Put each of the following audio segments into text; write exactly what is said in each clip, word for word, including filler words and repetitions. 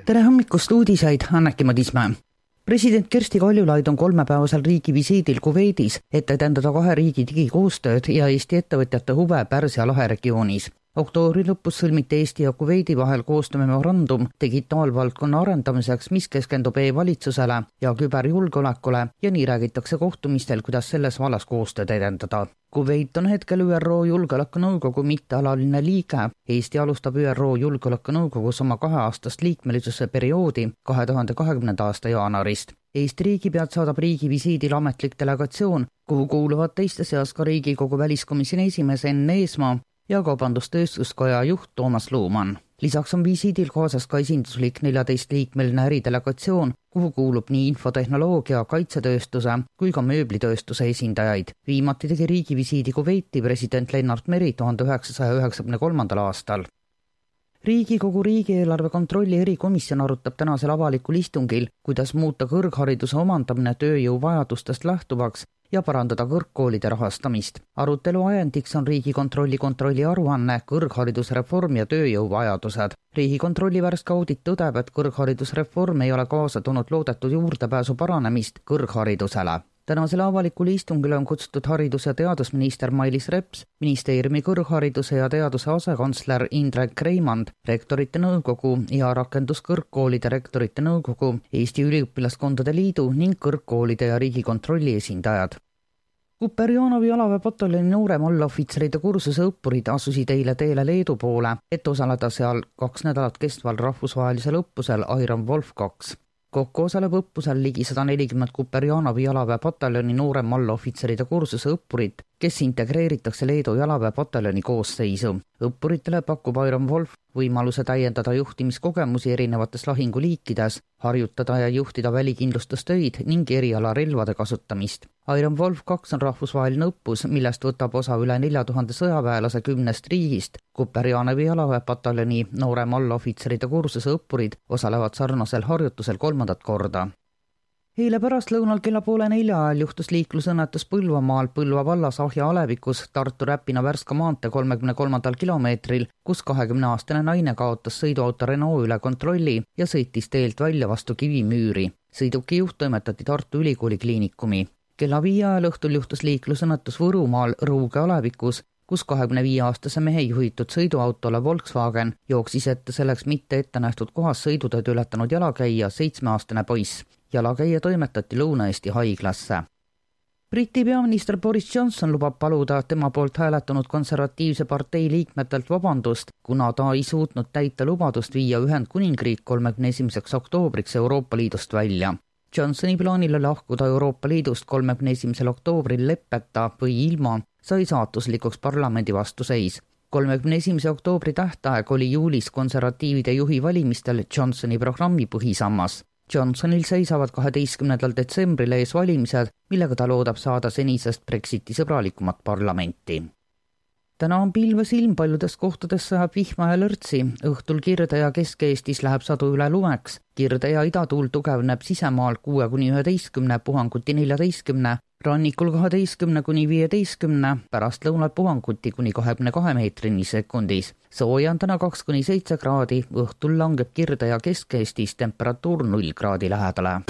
Tere hommikust uudiseid, Anneki Madismäe. President Kersti Kaljulaid on kolmepäevasel riigi visiidil Kuveidis, et edendada kahe riigi digikoostööd ja Eesti ettevõtjate huve Pärsia lahe regioonis. Oktoobri lõpus sõlmiti Eesti ja Kuveidi vahel koostöömemorandum digitaalvaldkonna arendamiseks, mis keskendub e-valitsusele ja küberjulgeolekule ja nii räägitakse kohtumistel, kuidas selles vallas koostööd edendada. Kuveit on hetkel Ü R O Julgeolekunõukogu mittealaline liige. Eesti alustab Ü R O Julgeolekunõukogus oma kaheaastast liikmelisuse perioodi kahe tuhande kahekümnenda aasta jaanuarist. Eesti riigipead saadab riigi visiidil ametlik delegatsioon, kuhu kuuluvad teiste seas ka Riigikogu väliskomisjoni esimees Enn Eesmaa ja Kaubandustööstuskoja juht Toomas Luumann. Lisaks on visiidil kaasas ka esinduslik neljateist liikmeline äridelegatsioon, kuhu kuulub nii infotehnoloogia, kaitsetööstuse kui ka mööblitööstuse esindajaid. Viimati tegi riigi visiidi Kuveiti president Lennart Meri tuhande üheksasaja üheksakümne kolmandal aastal. Riigikogu riigieelarve kontrolli erikomisjon arutab tänasel avalikul istungil, kuidas muuta kõrghariduse omandamine tööjõu vajadustest lähtuvaks ja parandada kõrgkoolide rahastamist. Arutelu ajendiks on Riigikontrolli kontrolli aruanne kõrgharidusreform ja tööjõu vajadused. Riigikontrolli värske audit tõdeb, et kõrgharidusreform ei ole kaasa toonud loodetud juurdepääsu paranemist kõrgharidusele. Tänasele avalikule istungile on kutsutud haridus- ja teadusminister Mailis Reps, ministeeriumi kõrghariduse ja teaduse asekantsler Indrek Reimand, rektorite nõukogu ja rakenduskõrgkoolide rektorite nõukogu, Eesti üliõpilaskondade liidu ning kõrgkoolide ja Riigikontrolli esindajad. Kuperjanovi jalaväepataljoni noorem allohvitseride kursuse õppurid asusid eile teele Leedu poole, et osaleda seal kaks nädalat kestval rahvusvahelisel õppusel Iron Wolf kaks. Kokku osaleb õppusel ligi sada nelikümmend Kuperjanovi jalaväepataljoni noorem allohvitseride kursuse õppurit, kes integreeritakse Leedu jalaväepataljoni koosseisu. Õppuritele pakub Iron Wolf võimaluse täiendada juhtimiskogemusi erinevates lahinguliikides, harjutada ja juhtida välikindlustustöid ning erialarelvade kasutamist. Iron Wolf kaks on rahvusvaheline õppus, millest võtab osa üle nelja tuhande sõjaväelase kümnest riigist. Kuperjanovi jalaväepataljoni noorem allohvitseride kursuse õppurid osalevad sarnasel harjutusel kolmandat korda. Eile pärast lõunal kella poole nelja ajal juhtus liiklusõnnetus Põlvamaal Põlva vallas Ahja alevikus Tartu Räpina Värska maantee kolmekümne kolmandal kilomeetril, kus kahekümneaastane naine kaotas sõiduauto Renault üle kontrolli ja sõitis teelt välja vastu kivimüüri. Sõiduki juht toimetati Tartu Ülikooli kliinikumi. Kella viie ajal õhtul juhtus liiklusõnnetus Võrumaal Ruuge alevikus, kus kahekümne viie aastase mehe juhitud sõiduautole Volkswagen jooksis ette selleks mitte ette nähtud kohas sõidutööd ületanud jalakäija seitsmeaastane poiss. Jalakäija toimetati Lõuna-Eesti haiglasse. Briti peaminister Boris Johnson lubab paluda tema poolt hääletanud konservatiivse partei liikmetelt vabandust, kuna ta ei suutnud täita lubadust viia Ühendkuningriik kolmekümne esimeseks oktoobriks Euroopa Liidust välja. Johnsoni plaanile lahkuda Euroopa Liidust kolmekümne esimesel oktoobril leppeta või ilma sai saatuslikuks parlamendi vastuseis. kolmekümne esimese oktoobri tähtaeg oli juulis konservatiivide juhi valimistel Johnsoni programmi põhisammas. Johnsonil seisavad kaheteistkümnendal detsembril ees valimised, millega ta loodab saada senisest Brexiti sõbralikumat parlamenti. Täna on pilves ilm, paljudes kohtades sajab vihma ja lörtsi. Õhtul Kirde ja Kesk-Eestis läheb sadu üle lumeks. Kirde ja idatuul tugevneb sisemaal kuue kuni üheteistkümne, puhanguti neljateistkümne, rannikul kaheteistkümne kuni viieteistkümne, pärast lõunal puhanguti kuni kahekümne kahe meetrini sekundis. Sooja on täna kaks kuni seitse kraadi, õhtul langeb Kirde ja Kesk-Eestis temperatuur null kraadi lähedale.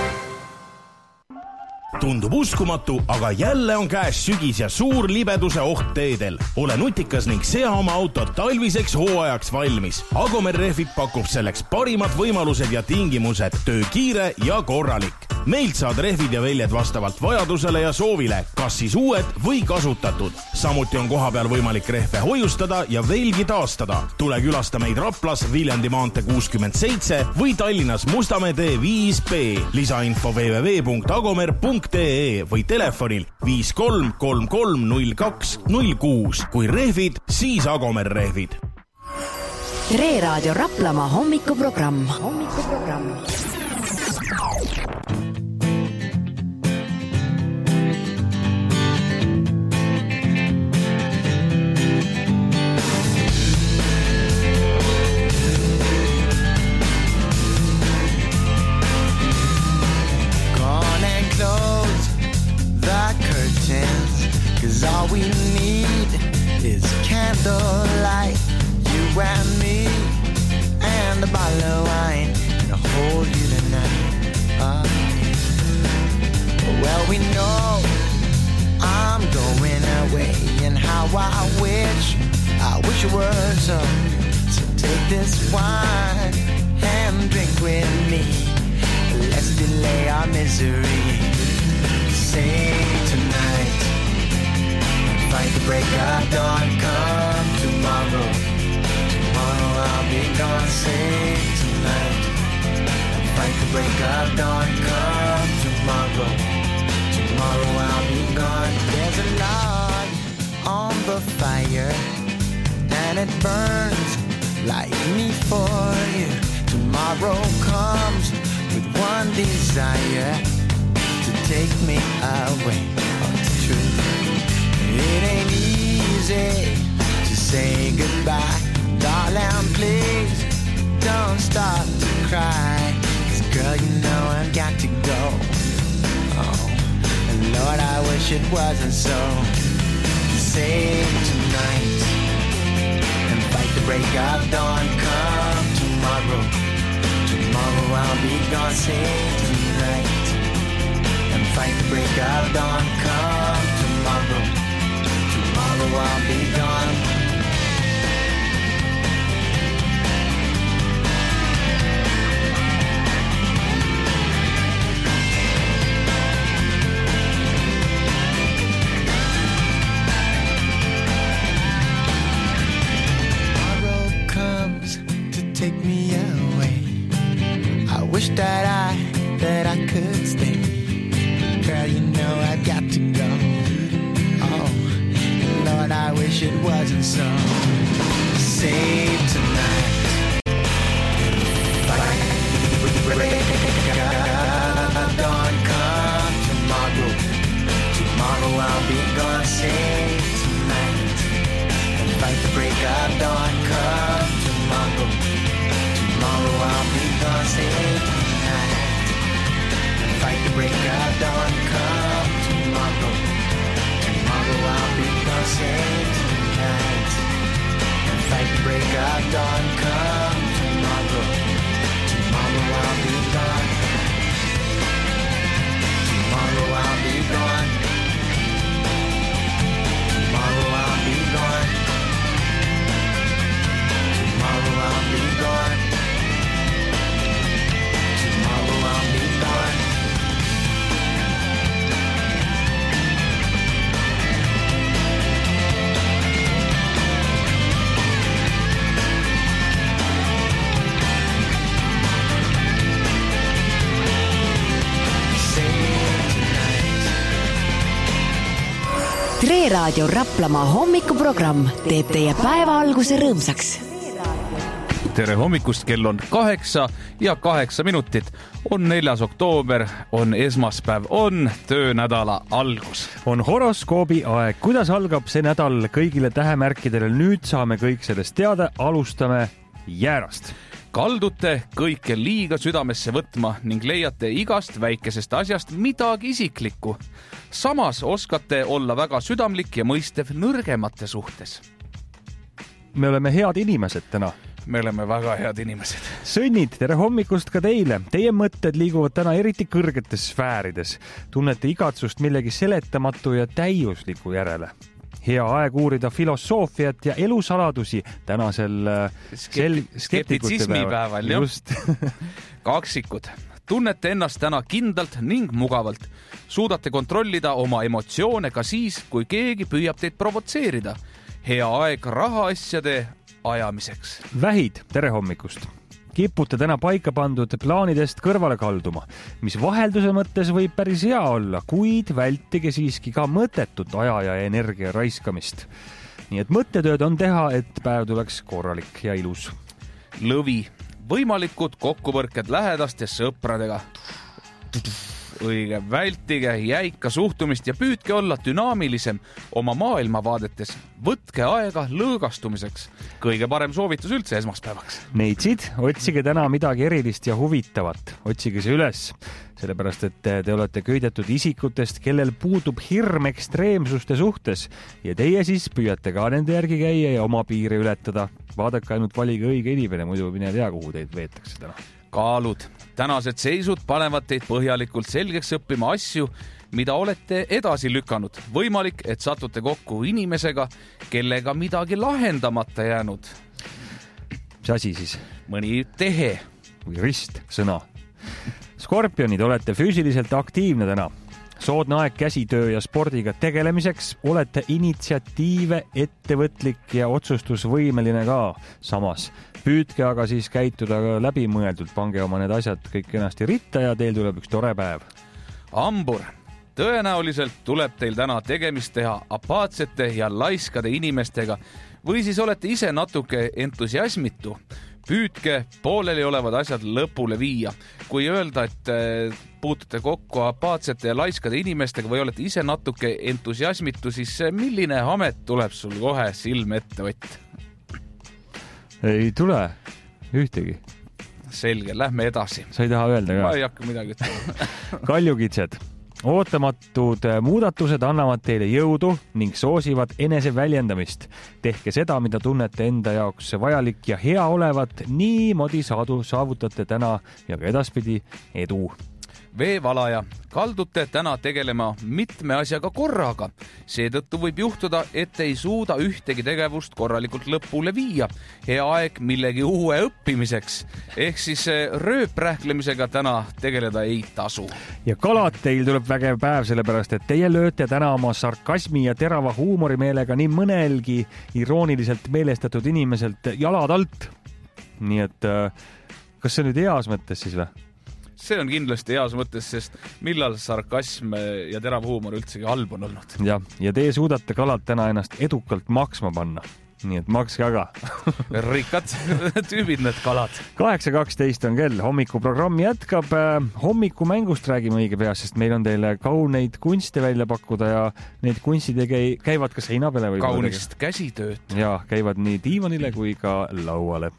Tundub uskumatu, aga jälle on käes sügis ja suur libeduse oht teedel. Ole nutikas ning sea oma autot talviseks hooajaks valmis. Agomer Rehvid pakub selleks parimad võimalused ja tingimused, töö kiire ja korralik. Meilt saad rehvid ja väljed vastavalt vajadusele ja soovile, kas siis uued või kasutatud. Samuti on kohapeal võimalik rehve hoiustada ja velgi taastada. Tule külasta meid Raplas Viljandi maantee kuuskümmend seitse või Tallinnas Mustamäe tee viis B. Lisainfo w w w punkt agomer punkt e või telefonil viis kolm kolm kolm null kaks null kuus. Kui rehvid, siis Agomer Rehvid. Tre Raadio Raplamaa hommikuprogramm. Hommikuprogramm. All we need is candlelight, you and me, and a bottle of wine. we know I'm going away, and how I wish, I wish it were so. So take this wine and drink with me. Let's delay our misery. Say tonight, fight the break of dawn. Come tomorrow, tomorrow I'll be gone. Say tonight, fight the break of dawn. Come tomorrow, tomorrow I'll be gone. There's a log on the fire, and it burns like me for you. Tomorrow comes with one desire, to take me away. Oh, it's true. It ain't easy to say goodbye. Darling, please don't start to cry. 'Cause girl, you know I've got to go. Oh, and Lord, I wish it wasn't so. Save tonight and fight the break of dawn. Come tomorrow, tomorrow I'll be gone. Save tonight and fight the break of dawn. Come tomorrow, tomorrow I'll be gone. Take me away. I wish that I, that I could stay. Girl, you know I've got to go. Oh, Lord, I wish it wasn't so. Save tonight. Fight the break of dawn. Come tomorrow, tomorrow I'll be gone. Save tonight and fight the break of dawn. Come tomorrow, tomorrow I'll be gone. Save tonight and fight the break of dawn. Come tomorrow, tomorrow I'll be gone. Save tonight and fight the break of dawn. Come tomorrow, tomorrow I'll be gone. Tomorrow I'll be gone. Tomorrow I'll be gone. Tomorrow I'll be gone. Tomorrow I'll be gone. Tre Raadio Raplamaa hommikuprogramm teeb teie päeva alguse rõõmsaks. Tere hommikust, kell on kaheksa ja kaheksa minutit. On neljas oktoober, on esmaspäev, on töönädala algus. On horoskoobi aeg. Kuidas algab see nädal kõigile tähemärkidele? Nüüd saame kõik sellest teada. Alustame jäärast. Kaldute kõike liiga südamesse võtma ning leiate igast väikesest asjast midagi isiklikku. Samas oskate olla väga südamlik ja mõistev nõrgemate suhtes. Me oleme head inimesed täna. Me oleme väga head inimesed. Sõnnid, tere hommikust ka teile. Teie mõtted liiguvad täna eriti kõrgetes sfäärides. Tunnete igatsust millegi seletamatu ja täiusliku järele. Hea aeg uurida filosoofiat ja elusaladusi tänasel sel... skeptitsismi päeval. Just. Kaksikud. Tunnete ennast täna kindlalt ning mugavalt. Suudate kontrollida oma emotsioone ka siis, kui keegi püüab teid provotseerida. Hea aeg rahaasjade ajamiseks. Vähid, tere hommikust. Kipute täna paika pandud plaanidest kõrvale kalduma, mis vahelduse mõttes võib päris hea olla, kuid vältige siiski ka mõttetut aja ja energia raiskamist. Nii et mõttetööd on teha, et päev tuleks korralik ja ilus. Lõvi, võimalikud kokkupõrked lähedaste sõpradega. Õige, vältige jäika suhtumist ja püüdke olla dünaamilisem oma maailmavaadetes. Võtke aega lõõgastumiseks. Kõige parem soovitus üldse esmaspäevaks. Neitsid, otsige täna midagi erilist ja huvitavat. Otsige see üles, sellepärast et te olete köidetud isikutest, kellel puudub hirm ekstreemsuste suhtes ja teie siis püüate ka nende järgi käia ja oma piire ületada. Vaadake ainult valige õige inimene, muidu mine tea, kuhu teid veetakse täna. Kaalud. Tänased seisud panevad teid põhjalikult selgeks õppima asju, mida olete edasi lükanud. Võimalik, et satute kokku inimesega, kellega midagi lahendamata jäänud. Mis asi siis? Mõni tehe. Või rist, sõna. Skorpionid, olete füüsiliselt aktiivne täna. Soodne aeg käsitöö ja spordiga tegelemiseks, olete initsiatiive, ettevõtlik ja otsustusvõimeline ka samas. Püüdke aga siis käituda läbimõeldult, pange oma need asjad kõik kenasti ritta ja teil tuleb üks tore päev. Ambur, tõenäoliselt tuleb teil täna tegemist teha apaatsete ja laiskade inimestega või siis olete ise natuke entusiasmitu. Püüdke pooleli olevad asjad lõpule viia. Kui öelda, et puutute kokku apaatsete ja laiskade inimestega või olete ise natuke entusiasmitu, siis milline amet tuleb sul kohe silme ette võtta? Ei tule ühtegi. Selge, lähme edasi. Sa ei taha öelda ka? Ma ei hakka midagi ütlema. Kaljukitsed. Ootamatud muudatused annavad teile jõudu ning soosivad enese väljendamist. Tehke seda, mida tunnete enda jaoks vajalik ja hea olevat, niimoodi saadu saavutate täna ja ka edaspidi edu. Veevalaja, kaldute täna tegelema mitme asjaga korraga. Seetõttu võib juhtuda, et ei suuda ühtegi tegevust korralikult lõpule viia. Hea aeg millegi uue õppimiseks. Ehk siis rööprähklemisega täna tegeleda ei tasu. Ja kalad, teil tuleb vägev päev, sellepärast et teie lööte täna oma sarkasmi ja terava huumorimeelega nii mõnelgi irooniliselt meelestatud inimeselt jalad alt. Nii et kas see nüüd heas mõttes siis või? See on kindlasti heas mõttes, sest millal sarkasm ja terav huumor üldsegi halb on olnud. Ja, ja teie suudate kalad täna ennast edukalt maksma panna. Nii et makske aga. Rikkad tüübid need kalad. kaheksa kaksteist on kell, hommikuprogramm jätkab. Hommikumängust räägime õige pea, sest meil on teile kauneid kunste välja pakkuda ja need kunstid käivad ka seina peale. Kaunist käsitööd. Ja, käivad nii diivanile kui ka lauale.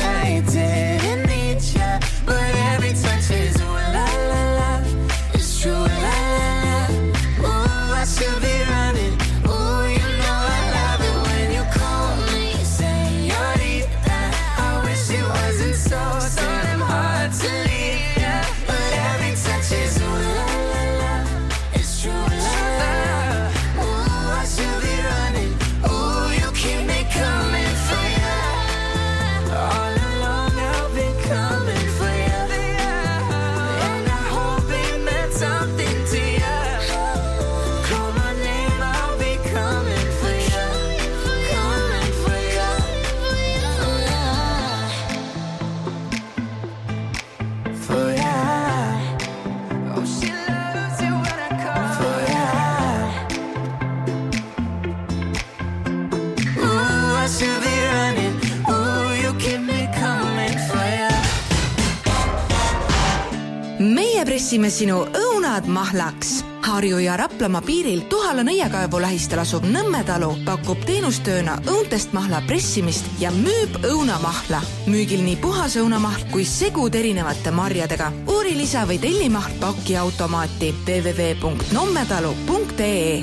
True. meie pressime sinu õunad mahlaks. Harju ja Raplamaa piiril Tuhala nõiakaevu lähistel asuv Nõmmetalu pakub teenustööna õuntest mahla pressimist ja müüb õunamahla. Müügil nii puhas õunamahl kui segud erinevate marjadega. Uuri lisa või tellimahl paki automaati w w w punkt nommetalu punkt e e.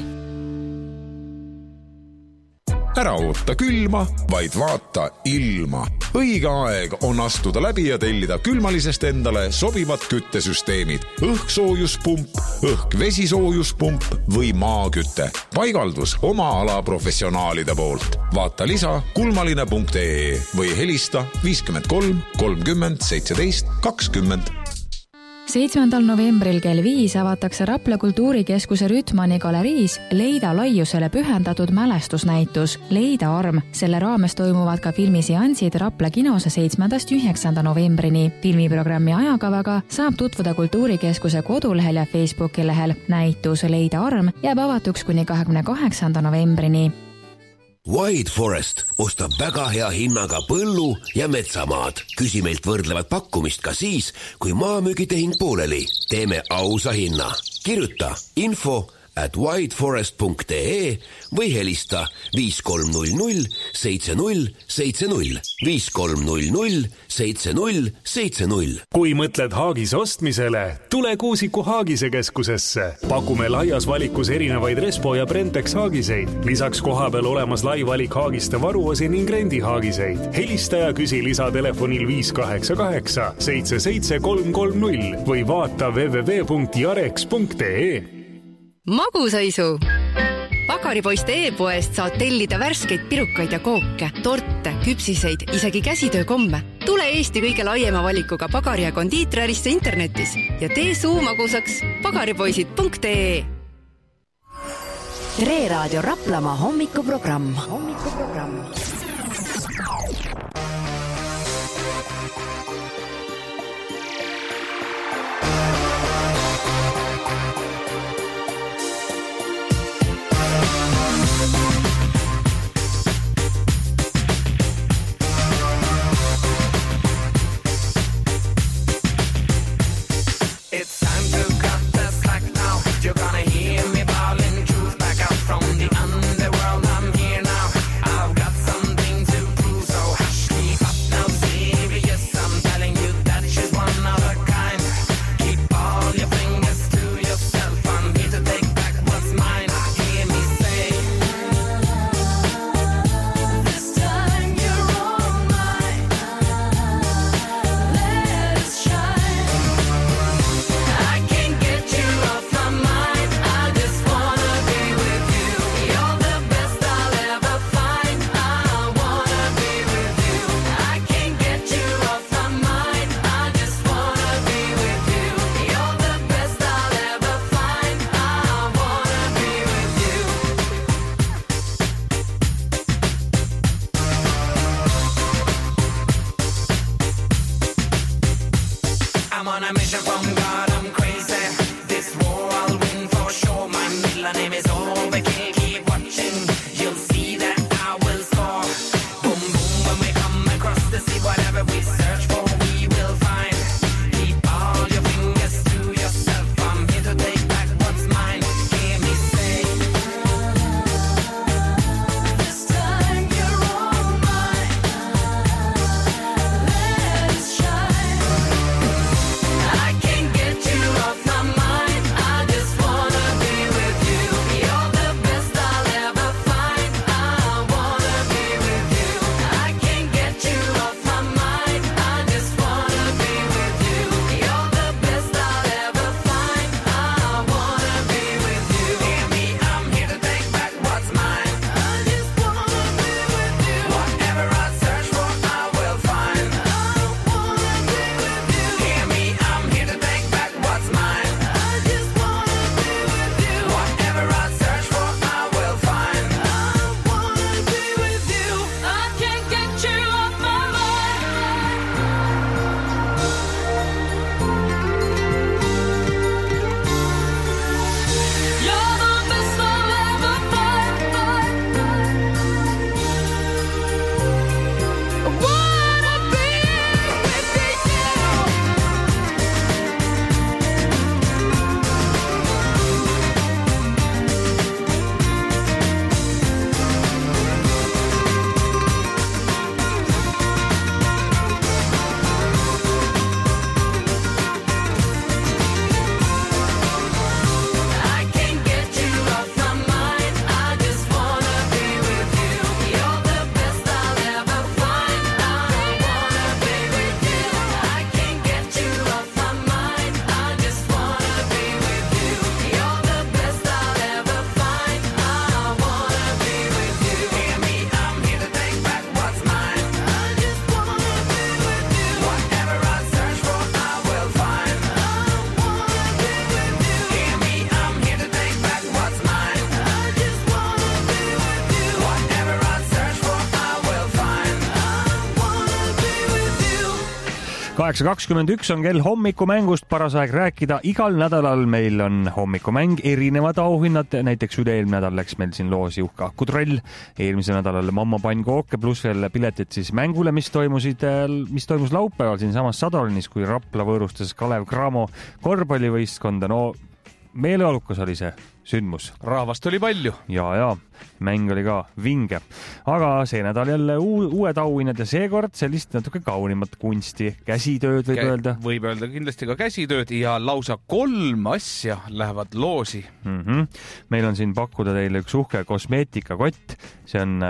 Ära oota külma, vaid vaata ilma. Õige aeg on astuda läbi ja tellida külmalisest endale sobivad küttesüsteemid. Õhksoojuspump, õhk-vesisoojuspump või maakütte. Paigaldus oma ala professionaalide poolt. Vaata lisa kulmaline punkt e e või helista viiskümmend kolm kolmkümmend seitseteist kakskümmend. seitsmendal novembril kell viis avatakse Rapla kultuurikeskuse Rütmani galeriis Leida laiusele pühendatud mälestusnäitus Leida arm. Selle raames toimuvad ka filmiseansid Rapla kinos seitsmendast üheksanda novembrini. Filmiprogrammi ajakavaga saab tutvuda kultuurikeskuse kodulehel ja Facebooki lehel. Näitus Leida arm jääb avatuks kuni kahekümne kaheksanda novembrini. White Forest ostab väga hea hinnaga põllu- ja metsamaad. Küsi meilt võrdlevat pakkumist ka siis, kui maamüügitehing pooleli. Teeme ausa hinna. Kirjuta info at whiteforest punkt e e või helista viis kolm null null seitse null seitse null viis kolm null null seitse null seitse null. Kui mõtled haagise ostmisele, tule Kuusiku Haagise keskusesse. Pakume laias valikus erinevaid Respo ja Brentex haagiseid. Lisaks kohapeal olemas lai valik haagiste varuosi ning rendihaagiseid. Helista ja küsi lisatelefonil viis kaheksa kaheksa seitse seitse kolm kolm null või vaata w w w punkt jareks punkt e e. Magusaisu! Pagaripoiste e-poest saad tellida värskeid pirukaid ja kooke, torte, küpsiseid, isegi käsitöökomme. Tule Eesti kõige laiema valikuga pagari- ja kondiiträrisse internetis ja tee suu magusaks pagaripoisid punkt e e. Tre Raadio Raplamaa hommikuprogramm. Hommikuprogramm. Best kaheksa kakskümmend üks on kell hommikumängust, paras aeg rääkida. Igal nädalal meil on hommikumäng, erinevad auhinnad, näiteks üle-eelmine nädal läks meil siin loosi uhke akutrell, eelmise nädalal mamma pannkooke pluss veel piletid siis mängule, mis toimusid, mis toimus laupäeval siin samas Sadolinis, kui Rapla võõrustas Kalev Cramo korvpallivõistkonda. No meeleolukas oli see sündmus. Rahvast oli palju. Ja, ja, mäng oli ka vinge. Aga see nädal jälle uued auhinnad ja seekord sellist natuke kaunimat kunsti, käsitööd võib öelda. Võib öelda kindlasti ka käsitööd ja lausa kolm asja lähevad loosi. Mm -hmm. Meil on siin pakkuda teile üks uhke kosmeetikakott. See on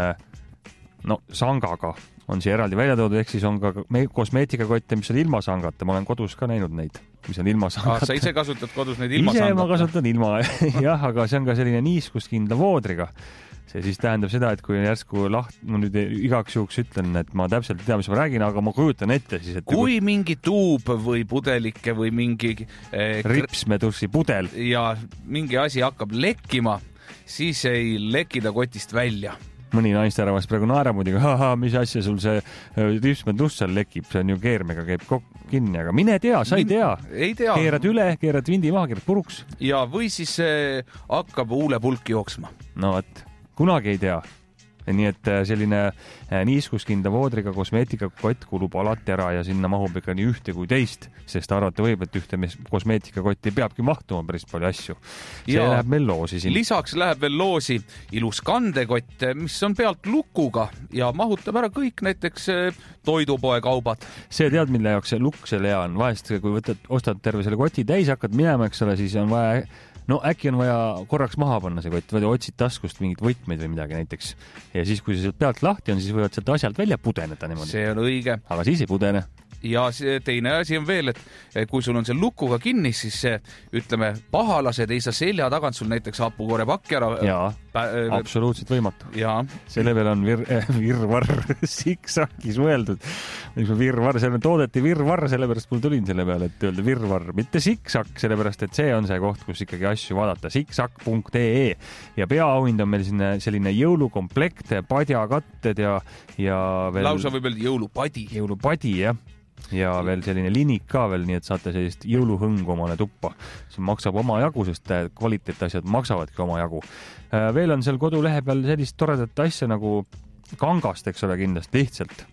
no, sangaga on siia eraldi välja toodud, ehk siis on ka kosmeetikakotte, mis on ilma sangata. Ma olen kodus ka näinud neid, mis on ilma sangata. Ah, sa ise kasutad kodus neid ilma ise sangata? Ise ma kasutan ilma, jah, aga see on ka selline niiskuskindla voodriga. See siis tähendab seda, et kui järsku laht, ma nüüd igaks juhuks ütlen, et ma täpselt ei tea, mis ma räägin, aga ma kujutan ette siis, et kui nagu mingi tuub või pudelike või mingi eh, ripsmedussi pudel ja mingi asi hakkab lekkima, siis ei lekida kotist välja. Mõni naisterahvas praegu naerab muidugi, haha, mis asja sul see ripsmedus seal lekib, see on ju keermega käib kinni, aga mine tea, sa ei tea. Ei tea. Keerad üle, keerad vindi maha, keerad puruks. Ja või siis eh, hakkab uule pulk jooksma. No võt, kunagi ei tea. Nii et selline niiskuskindla voodriga kosmeetikakott kulub alati ära ja sinna mahub ikka nii ühte kui teist, sest arvata võib, et ühte kosmeetikakotti peabki mahtuma päris palju asju. See ja läheb meil loosi siin. Lisaks läheb veel loosi ilus kandekott, mis on pealt lukuga ja mahutab ära kõik näiteks toidupoe kaubad. See tead, mille jaoks see lukk selle hea on. Vahest, kui võtad, ostad terve selle koti täis, hakkad minema, eks ole, siis on vaja no äkki on vaja korraks maha panna see kott, või otsid taskust mingit võtmeid või midagi näiteks. Ja siis, kui see sealt pealt lahti on, siis võivad sealt asjalt välja pudeneda niimoodi. See on õige. Aga siis ei pudene. Ja see teine asi on veel, et kui sul on see lukuga kinni, siis see, ütleme, pahalased ei saa selja tagant sul näiteks hapukoore pakki ära. Jaa, pä- absoluutselt võimatu. Jaa. Selle veel on vir- äh, virvarr siksakis mõeldud. Virvarr, selle toodeti virvarr, sellepärast mul tulin selle peale, et öelda virvarr, mitte siksak, sellepärast, et see on see koht, kus ikkagi asju vaadata. siksak punkt ee ja peaauhind on meil sinne selline jõulukomplekt, padjakatted ja, ja veel... Lausa võib öelda jõulupadi. Jõulupadi, jah. Ja veel selline linik ka veel, nii et saate sellist jõuluhõngu omale tuppa. See maksab oma jagu, sest kvaliteetasjad maksavadki oma jagu. Veel on seal kodulehe peal sellist toredat asja nagu kangast, eks ole, kindlasti lihtsalt.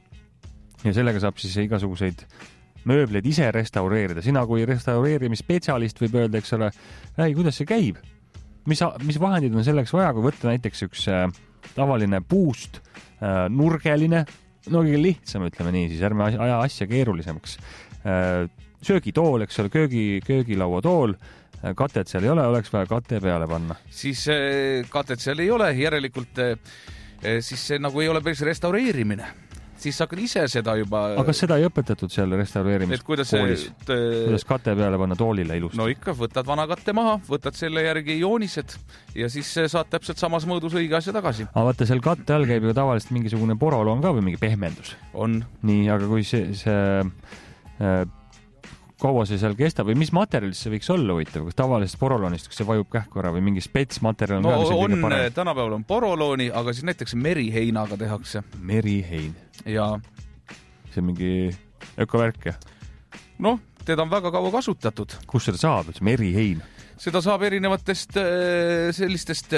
Ja sellega saab siis igasuguseid mööbleid ise restaureerida. Sina kui restaureerimisspetsialist võib öelda, eks ole, ei, kuidas see käib? Mis, mis vahendid on selleks vaja, kui võtta näiteks üks äh, tavaline puust äh, nurgeline, no kõige lihtsam, ütleme nii, siis ärme aja asja keerulisemaks. Äh, söögitool, eks ole, köögi, köögilaua tool, äh, katet seal ei ole, oleks vaja kate peale panna. Siis äh, katet seal ei ole, järelikult äh, siis see nagu ei ole päris restaureerimine. Siis sa hakkad ise seda juba... Aga kas seda ei õpetatud seal restaureerimiskoolis? Kuidas, te... kuidas kate peale panna toolile ilusti? No ikka, võtad vana katte maha, võtad selle järgi joonised ja siis saad täpselt samas mõõdus õige asja tagasi. Aga vaata, seal katte all käib ju tavaliselt mingisugune poroloon ka või mingi pehmendus? On. Nii, aga kui see... see äh, kaua see seal kestab või mis materjalist see võiks olla huvitav? Kas tavalisest poroloonist, kas see vajub kähku ära või mingi spetsmaterjal on no, ka? On, tänapäeval on porolooni, aga siis näiteks meriheinaga tehakse. Merihein? Jaa. See on mingi ökovärk? Noh, teda on väga kaua kasutatud. Kus seda saab, see merihein? Seda saab erinevatest sellistest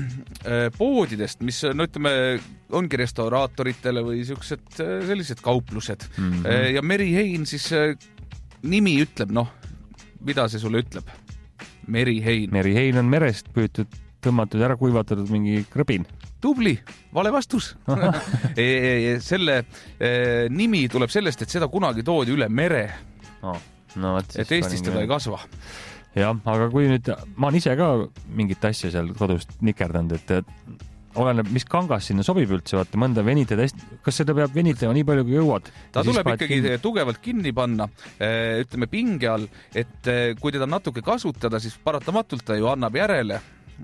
poodidest, mis, no ütleme, ongi restauraatoritele või siuksed sellised kauplused. Mm-hmm. Ja merihein siis... nimi ütleb, noh, mida see sulle ütleb? Merihein. Merihein on merest püütud, tõmmatud, ära kuivatatud mingi krõbin. Tubli, vale vastus. e, e, selle e, nimi tuleb sellest, et seda kunagi toodi üle mere. No, no, et Eestis teda ei kasva. Jah, aga kui nüüd, ma olen ise ka mingit asja seal kodust nikerdanud, et oleneb, mis kangas sinna sobib üldse, vaata, mõnda venitada hästi. Kas seda peab venitama nii palju, kui jõuad? Ta tuleb ikkagi kinni. Tugevalt kinni panna, ütleme pinge all, et kui teda natuke kasutada, siis paratamatult ta ju annab järele.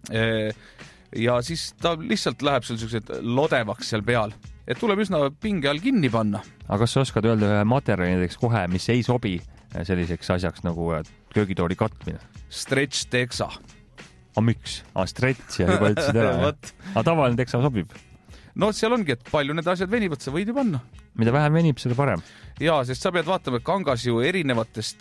Ja siis ta lihtsalt läheb seal sellised lodevaks seal peal. Et tuleb üsna pinge all kinni panna. Aga kas sa oskad öelda ühe materjali näiteks kohe, mis ei sobi selliseks asjaks nagu köögitooli katmine? Stretch teksa. A miks? A stretch ja juba ütlesid ära. A tavaline teksa sobib? No seal ongi, et palju need asjad venivad, sa võid ju panna. mida vähem venib, seda parem. Jaa, sest sa pead vaatama, et kangas ju erinevatest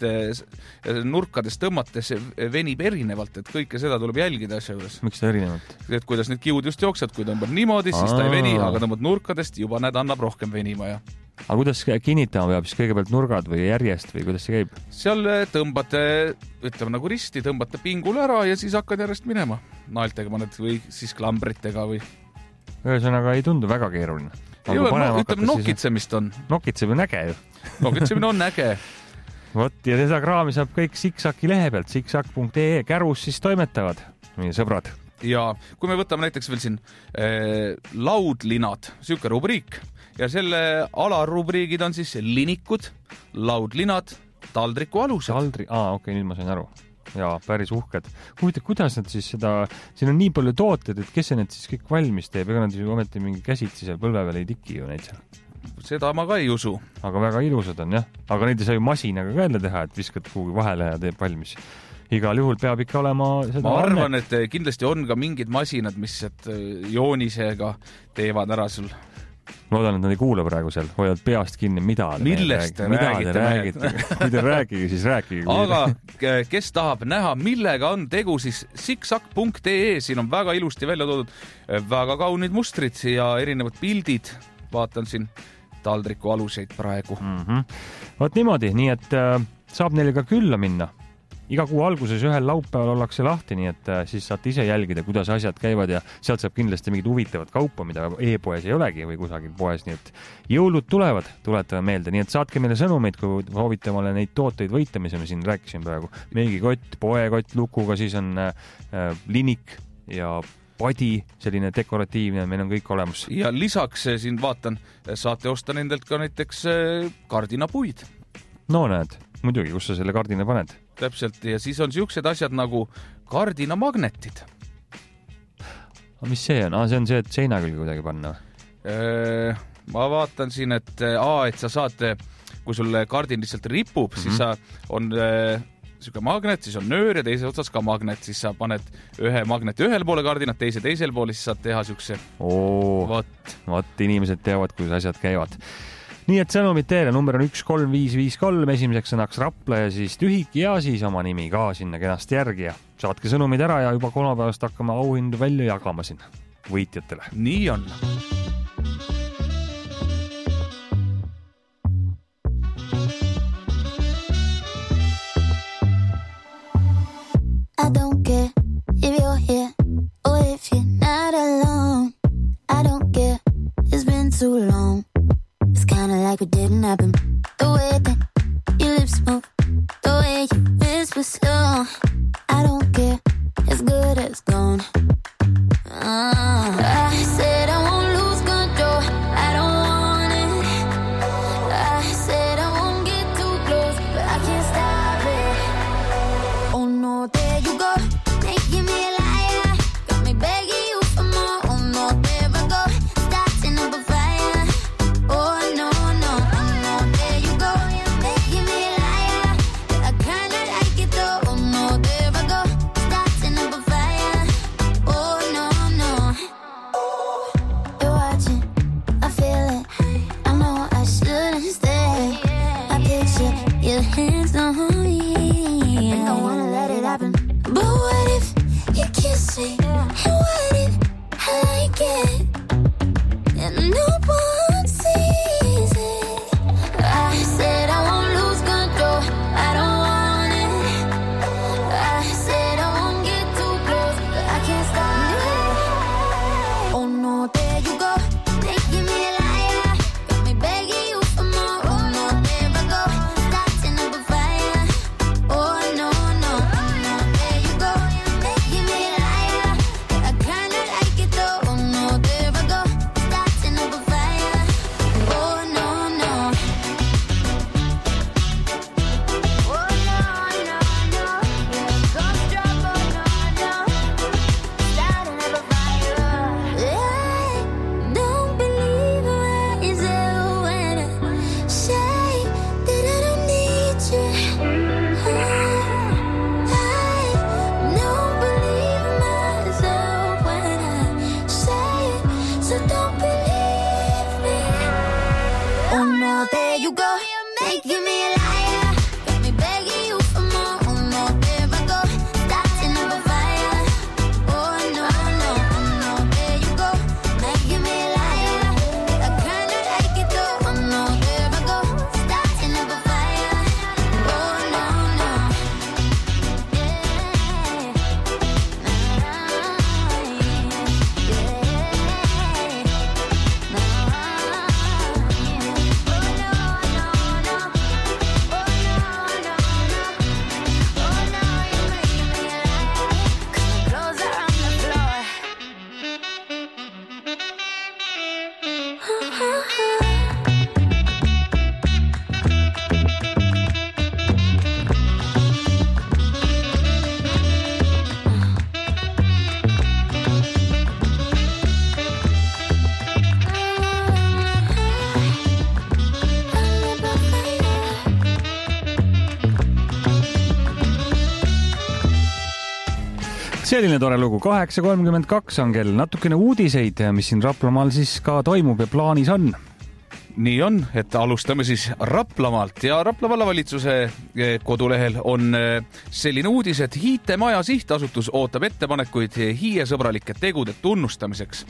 nurkadest tõmmates venib erinevalt, et kõike seda tuleb jälgida asja juures. Miks ta erinevalt? Et kuidas need kiud just jooksed, kui tõmbad niimoodi, siis ta ei veni, aga tõmbad nurkadest, juba näed annab rohkem venima. Ja. Aga kuidas kinnitama peab, siis kõigepealt nurgad või järjest või kuidas see käib? Seal tõmbate, ütleme nagu risti, tõmbate pingule ära ja siis hakkad järjest minema. Naeltega mõned või siis klambritega või... Ühesõnaga ei tundu väga keeruline. Ei ole, no, ütleme, nokitsemist on. Nokitsemine on äge ju. Nokitsemine on äge. Vot, ja seda kraami saab kõik Siksaki lehe pealt, siksak punkt ee, kärus siis toimetavad, meie sõbrad. Ja kui me võtame näiteks veel siin eh, laudlinad, süuke rubriik, ja selle alarubriigid on siis linikud, laudlinad, taldriku alused. Taldri... Aa, okei, nüüd ma sain aru. Jaa, päris uhked. Huvitav, kuidas nad siis seda, siin on nii palju tooted, et kes see need siis kõik valmis teeb, ega nad siis ometi mingi käsitsi seal põlve peal ei tiki ju neid seal. Seda ma ka ei usu. Aga väga ilusad on, jah. Aga neid ei saa ju masinaga ka jälle teha, et viskad kuhugi vahele ja teeb valmis. Igal juhul peab ikka olema seda... Ma arvan, et kindlasti on ka mingid masinad, mis joonisega teevad ära sul. Loodan, et nad ei kuule praegu seal, hoiavad peast kinni, mida te Millest te räägite. räägite? Kui te rääkige, siis rääkige. Aga kes tahab näha, millega on tegu, siis siksak punkt ee, siin on väga ilusti välja toodud väga kaunid mustrid ja erinevad pildid. Vaatan siin taldriku aluseid praegu. Mm-hmm. Vaat niimoodi, nii et äh, saab neile ka külla minna. Iga kuu alguses ühel laupäeval ollakse lahti, nii et siis saate ise jälgida, kuidas asjad käivad ja sealt saab kindlasti mingid huvitavat kaupa, mida e-poes ei olegi või kusagil poes, nii et jõulud tulevad, tuletame meelde, nii et saatke meile sõnumeid, kui soovite omale neid tooteid võita, mis me siin rääkisin praegu. Meigikott, poekott lukuga, siis on äh, linik ja padi, selline dekoratiivne, meil on kõik olemas. Ja lisaks siin vaatan, saate osta nendelt ka näiteks kardinapuid. No näed, muidugi, kus sa selle kardina paned? Täpselt, ja siis on siuksed asjad nagu kardinamagnetid. A, mis see on? A, see on see, et seina külge kuidagi panna? Eee, ma vaatan siin, et, a, et sa saad, kui sul kardin lihtsalt ripub, mm-hmm. siis sa on e, siuke magnet, siis on nöör ja teise otsas ka magnet, siis sa paned ühe magneti ühel poole kardinat, teise teisel poole, siis saad teha siukse. Oo, Vat. Vat, inimesed teavad, kuidas asjad käivad. Nii et sõnumid teile, number on üks kolm viis viis kolm, esimeseks sõnaks Rapla ja siis tühik ja siis oma nimi ka sinna kenasti järgi ja saatke sõnumid ära ja juba kolmapäevast hakkame auhindu välja jagama siin võitjatele. Nii on. I don't care if you're here or if you're not alone. I don't care, it's been too long. It's kinda like it didn't happen. The way that your lips move, the way you whisper slow. I don't care, it's good as gone. uh, I said I won't lose control, I don't want it. I said I won't get too close, but I can't stop it. Oh no, there you go, making me a liar. Got me begging you for more. Oh no, there I go, starting up a fire. Oh no, no, oh no, there you go, making me a liar. I kinda like it though. Oh no, Selline tore lugu. kaheksa kolmkümmend kaks on kell, natukene uudiseid, mis siin Raplamaal siis ka toimub ja plaanis on. Nii on, et alustame siis Raplamaalt ja Rapla vallavalitsuse kodulehel on selline uudis, et Hiite Maja sihtasutus ootab ettepanekuid hiiesõbralike tegude tunnustamiseks.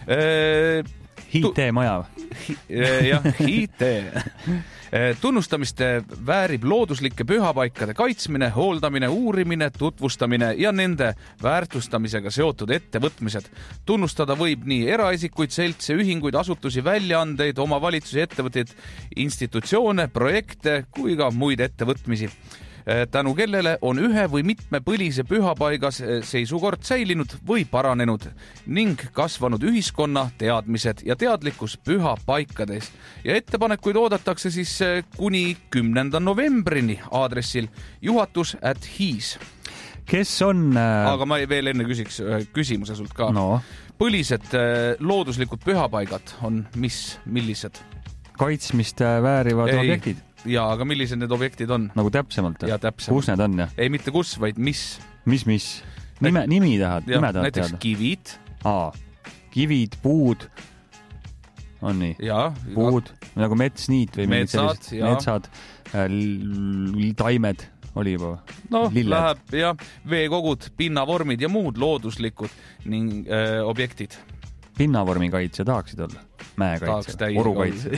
Hiite Maja. Jah, Hiite. Tunnustamist väärib looduslike pühapaikade kaitsmine, hooldamine, uurimine, tutvustamine ja nende väärtustamisega seotud ettevõtmised. Tunnustada võib nii eraisikuid, seltse, ühinguid, asutusi, väljaandeid, omavalitsusi, ettevõtteid, institutsioone, projekte kui ka muid ettevõtmisi, tänu kellele on ühe või mitme põlise pühapaigas seisukord säilinud või paranenud ning kasvanud ühiskonna teadmised ja teadlikkus pühapaikades. Ja ettepanekuid oodatakse siis kuni kümnenda novembrini aadressil juhatus at hiis. Kes on... Aga ma veel enne küsiks küsimuse sult ka. No. Põlised looduslikud pühapaigad on mis, millised? Kaitsmist väärivad Ei. objektid. Ja, aga millised need objektid on? Nagu täpsemalt? Ja, täpsemalt. Kus need on? Ja? Ei, mitte kus, vaid mis. Mis, mis? Nime, nimi tahad? Ja, nime tahad näiteks teada? Kivid. Aa, kivid, puud. On nii? Ja. Puud, ka... nagu metsniit või metsad, ja. metsad, taimed oli juba. No, Lilled. Läheb, ja, veekogud, pinnavormid ja muud looduslikud ning öö, objektid. Pinnavormi kaitse tahaksid olla? Mäekaitse, orukaitse.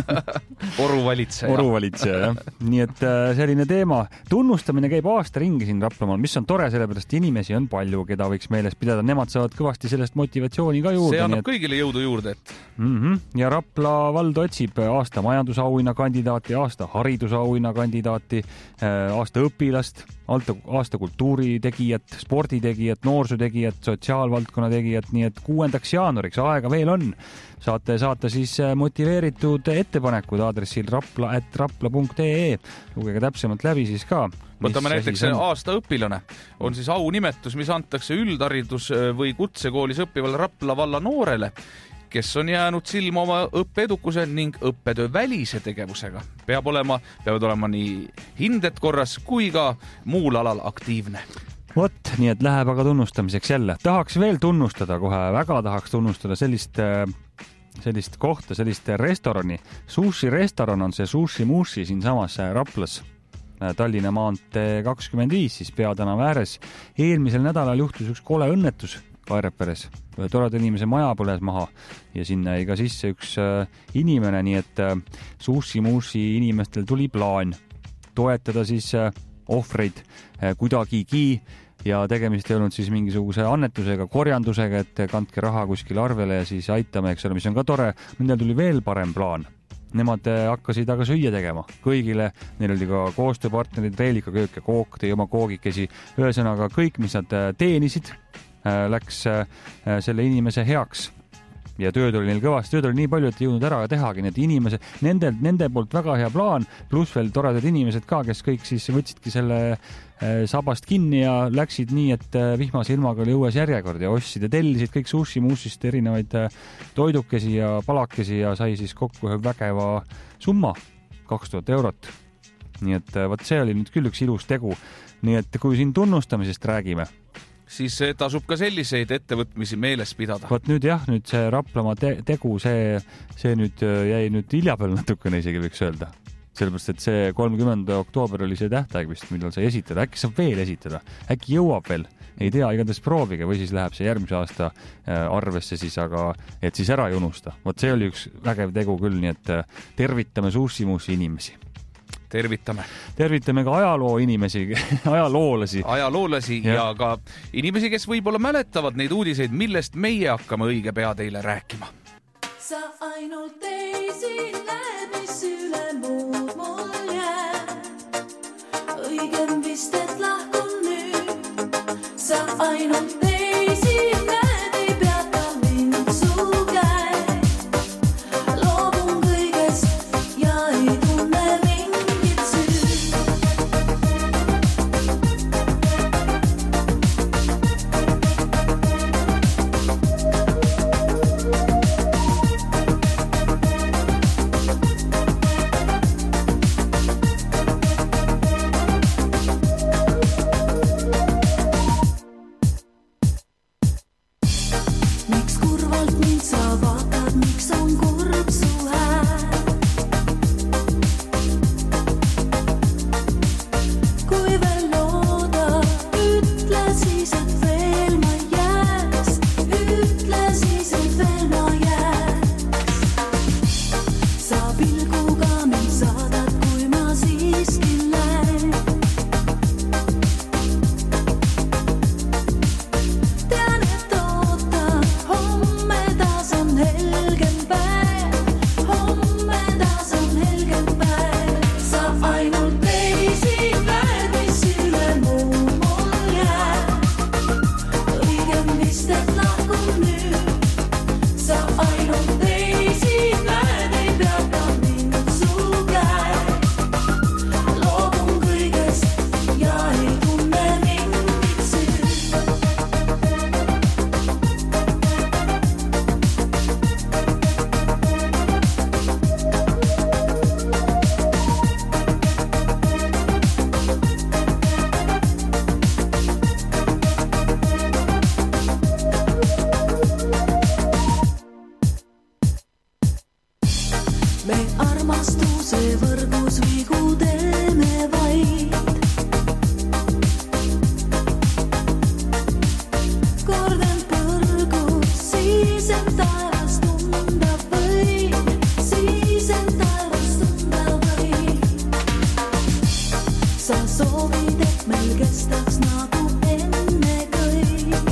Oruvalitseja. Oruvalitseja, jah. Nii et selline teema. Tunnustamine käib aasta ringi siin Raplamaal, mis on tore, sellepärast inimesi on palju, keda võiks meeles pidada. Nemad saavad kõvasti sellest motivatsiooni ka juurde. See annab et... kõigile jõudu juurde. Et... Mm-hmm. Ja Rapla vald otsib aasta majandusauhinna kandidaati, aasta haridusauhinna kandidaati, aasta õpilast, aasta kultuuritegijat, sporditegijat, noorsootegijat, sotsiaalvaldkonna tegijat, nii et kuuendaks jaanuariks aega veel on. Saate saata siis motiveeritud ettepanekud aadressil rapla at rapla punkt ee. Lugege täpsemalt läbi siis ka. Võtame näiteks aasta õpilane. On siis aunimetus, mis antakse üldharidus- või kutsekoolis õppivale Rapla valla noorele, kes on jäänud silma oma õppeedukuse ning õppetöö välise tegevusega. Peab olema, peavad olema nii hinded korras kui ka muul alal aktiivne. Vot, nii et läheb aga tunnustamiseks jälle. Tahaks veel tunnustada kohe, väga tahaks tunnustada sellist, sellist kohta, sellist restorani. Sushi restoran on see Sushi Mushi siin samas Raplas. Tallinna maantee kakskümmend viis, siis Peatänava ääres. Eelmisel nädalal juhtus üks kole õnnetus Kaereperes. Toreda inimese maja põles maha ja sinna ei ka sisse üks inimene, nii et Sushi Mushi inimestel tuli plaan toetada siis ohvreid kuidagigi ja tegemist ei olnud siis mingisuguse annetusega, korjandusega, et kandke raha kuskil arvele ja siis aitame, eks ole, mis on ka tore. Nendel tuli veel parem plaan. Nemad hakkasid aga süüa tegema kõigile, neil oli ka koostööpartnerid, Reelika köök ja kook, tõi oma koogikesi. Ühesõnaga kõik, mis nad teenisid, läks selle inimese heaks. Ja tööd oli neil kõvasti, tööd oli nii palju, et ei jõudnud ära tehagi. Need inimesed, nende, nende poolt väga hea plaan, pluss veel toredad inimesed ka, kes kõik siis võtsidki selle sabast kinni ja läksid nii, et vihmase ilmaga oli õues järjekord ja ostsid ja tellisid kõik Sushi Mushist erinevaid toidukesi ja palakesi ja sai siis kokku ühe vägeva summa, kaks tuhat eurot. Nii et võt see oli nüüd küll üks ilus tegu. Nii et kui siin tunnustamisest räägime, siis tasub ka selliseid ettevõtmisi meeles pidada. Vot nüüd jah, nüüd see Raplamaa te tegu, see, see nüüd jäi nüüd hilja peal natukene isegi võiks öelda. Sellepärast, et see kolmkümmend oktoober oli see tähtaeg vist, millal sa esitada. Äkki saab veel esitada? Äkki jõuab veel? Ei tea, igatahes proovige või siis läheb see järgmise aasta arvesse siis, aga et siis ära ei unusta. Vot see oli üks vägev tegu küll, nii et tervitame Sushi Mushi inimesi. Tervitame. Tervitame ka ajaloo inimesi, ajaloolasi. Ajaloolasi ja. ja ka inimesi, kes võib-olla mäletavad neid uudiseid, millest meie hakkame õige pea teile rääkima. Sa ainult teisi näed, mis üle muud mul jääb. Õigem vist, et lahkun nüüd. Sa ainult teisi näed, ei peata mind su käe. Loobun kõigest ja ei tunne mingit süü. meil kestaks nagu enne kõik.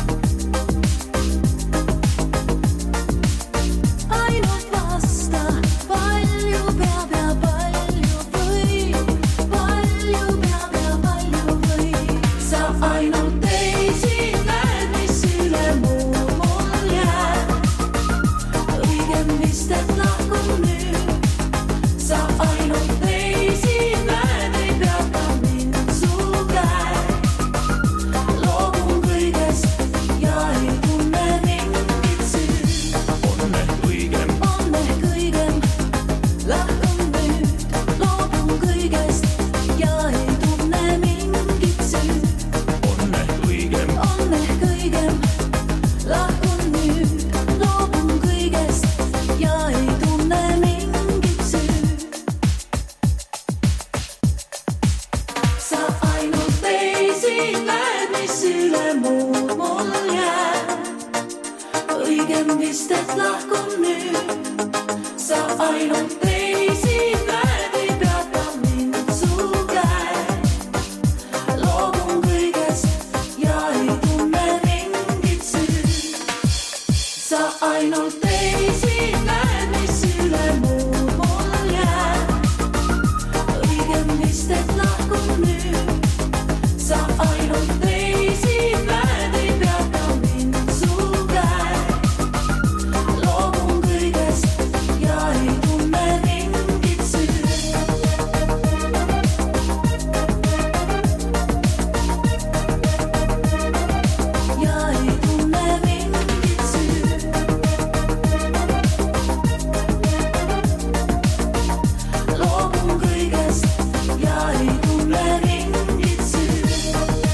Ainult vasta, palju peab ja palju võib, palju peab ja palju võib. Sa ainult teisi näed, mis üle muu mul jääb. Õigem vist, et lahkun nüüd. Sa ainult teisi näed, ei peata mind su käe. Loobun kõigest ja ei tunne mingit süüd. On ehk õigem, On ehk õigem, lahkun nüüd. Loobun kõigest ja ei tunne mingit süüd. on ehk õigem, On ehk õigem, lahkun nüüd. Loobun kõigest ja ei tunne mingit süüd. Sa ainult teisi näed, mis üle muud mul jääb. Õigem vist, et lahkun nüüd. Sa ainult teisi näed, ei peata mind su käe. Loobun kõigest ja ei tunne mingit süüd. Sa ainult teisi näed, mis üle muud mul jääb. Õigem vist, et lahkun nüüd. Sa ainult teisi näed, ei peata mind su käe. Loobun kõigest ja ei tunne mingit süüd. Ja ei tunne mingit süüd. Loobun kõigest ja ei tunne mingit süüd.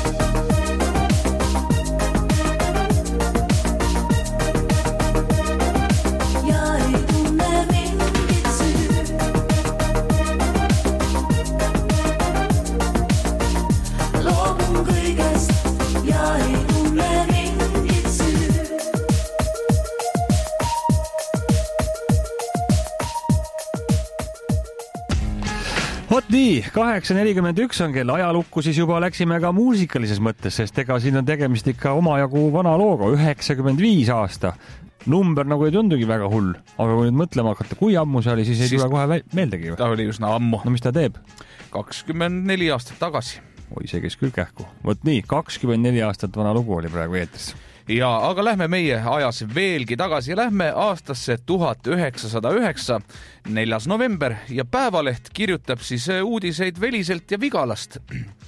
Ja ei tunne mingit süüd. Loobun kõigest ja ei tunne mingit süüd. Vot nii, kaheksa nelikümmend üks on kell, ajalukku siis juba läksime ka muusikalises mõttes, sest ega siin on tegemist ikka omajagu vana looga, üheksakümmend viis aasta. Number nagu ei tundugi väga hull, aga kui nüüd mõtlema hakata, kui ammu see oli, siis ei Siis- tule kohe vä- meeldegi. ta oli üsna ammu. No mis ta teeb? kakskümmend neli aastat tagasi. Oi, see käis küll kähku. Vot nii, kakskümmend neli aastat vana lugu oli praegu eetris. Ja aga lähme meie ajas veelgi tagasi ja lähme aastasse tuhat üheksasada üheksa, neljas november ja Päevaleht kirjutab siis uudiseid Veliselt ja Vigalast.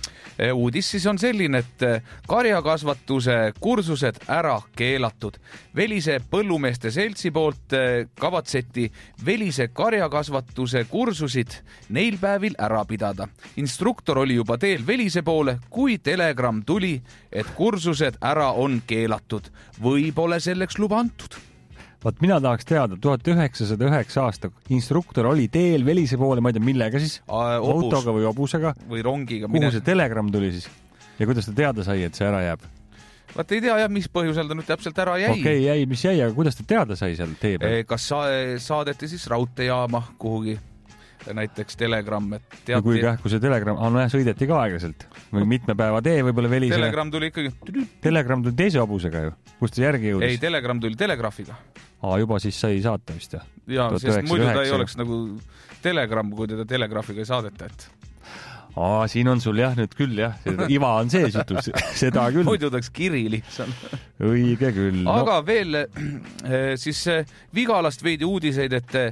Uudis siis on selline, et karjakasvatuse kursused ära keelatud. Velise põllumeeste seltsi poolt kavatseti Velise karjakasvatuse kursusid neil päevil ära pidada. Instruktor oli juba teel Velise poole, kui telegramm tuli, et kursused ära on keelatud või pole selleks luba antud. Vot mina tahaks teada, tuhat üheksasada üheksa aasta instruktor oli teel Velise poole, ma ei tea, millega siis? A, obus. Autoga või hobusega? Või rongiga. Kuhu see telegramm tuli siis? Ja kuidas ta teada sai, et see ära jääb? Vaat ei tea jah, mis põhjusel ta nüüd täpselt ära jäi. Okei, okay, jäi, mis jäi, aga kuidas ta teada sai seal tee peal? Kas sa- saadeti siis raudteejaama kuhugi? Näiteks telegramm, et ja teati... kui kähku see telegramm, ah, no jah, sõideti ka aeglaselt või mitme päeva tee võib-olla Velise. Telegramm tuli ikkagi... Telegramm tuli teise hobusega ju, kust ta järgi jõudis? Ei, telegramm tuli telegraafiga. Aa, juba siis sai saata vist ja? Ja, sest muidu ta ei oleks nagu telegramm, kui teda telegraafiga ei saadeta, et... Aa, siin on sul jah nüüd küll jah, iva on sees jutus, seda küll. Muidu taks kiri lihtsalt. Õige küll. Aga no... veel siis Vigalast veidi uudiseid, et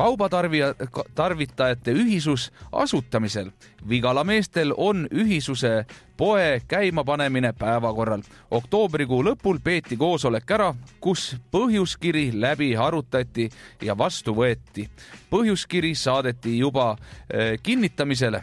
kaubatarvitajate ühisus asutamisel. Vigala meestel on ühisuse poe käimapanemine päevakorral. Oktoobrikuu lõpul peeti koosolek ära, kus põhjuskiri läbi arutati ja vastu võeti. Põhjuskiri saadeti juba kinnitamisele.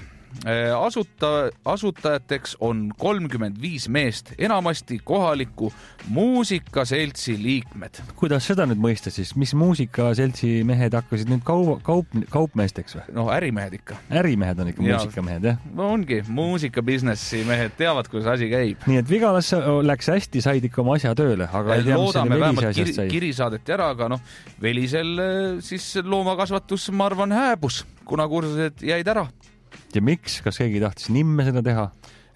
Asuta, asutajateks on kolmkümmend viis meest, enamasti kohaliku muusikaseltsi liikmed. Kuidas seda nüüd mõista siis? Mis muusikaseltsi mehed hakkasid nüüd kaup, kaup, kaupmeesteks või? No ärimehed ikka. Ärimehed on ikka ja, muusikamehed, jah? No ongi, muusikabusinessi mehed teavad, kuidas asi käib. Nii et Vigalasse läks hästi, said ikka oma asja tööle, aga ei tea, mis selle Velise asjast sai. Kiri saadeti ära, aga noh, Velisel siis loomakasvatus, ma arvan, hääbus, kuna kursused jäid ära. Ja miks? Kas keegi tahtis nimme seda teha?